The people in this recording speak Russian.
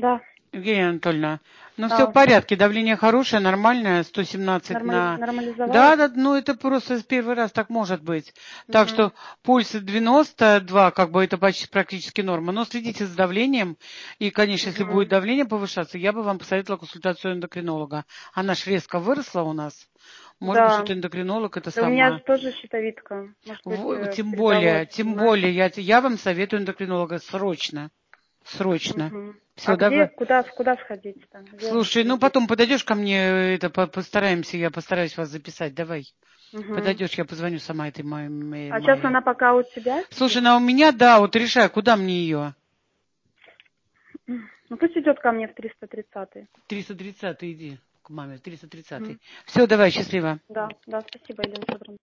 Да. Евгения Анатольевна, ну все в А, порядке, давление хорошее, нормальное, 117 на... нормализовалось? Да, ну это просто с первый раз так может быть. Так Угу. что пульс 92, как бы это почти практически норма. Но следите за давлением. И, конечно, если будет Угу. давление повышаться, я бы вам посоветовала консультацию эндокринолога. Она ж резко выросла у нас. Может быть, Да. что-то эндокринолог это Да у меня сама. же тоже щитовидка. Может быть, передалось, Тем понимаешь? более, я вам советую эндокринолога срочно. Срочно. Угу. Все, А где, давай. куда сходить-то? Где вас Слушай, ну найти? потом подойдешь ко мне, это постараемся, я постараюсь вас записать. Давай. Угу. Подойдешь, я позвоню сама этой А сейчас Майе. она пока у тебя Слушай, сидит? ну а у меня, да, вот решай, куда мне ее? Ну пусть идет ко мне в 330-й. 330 иди к маме, 330. Угу. Все, давай, счастливо. Да, да, спасибо, Елена Федоровна.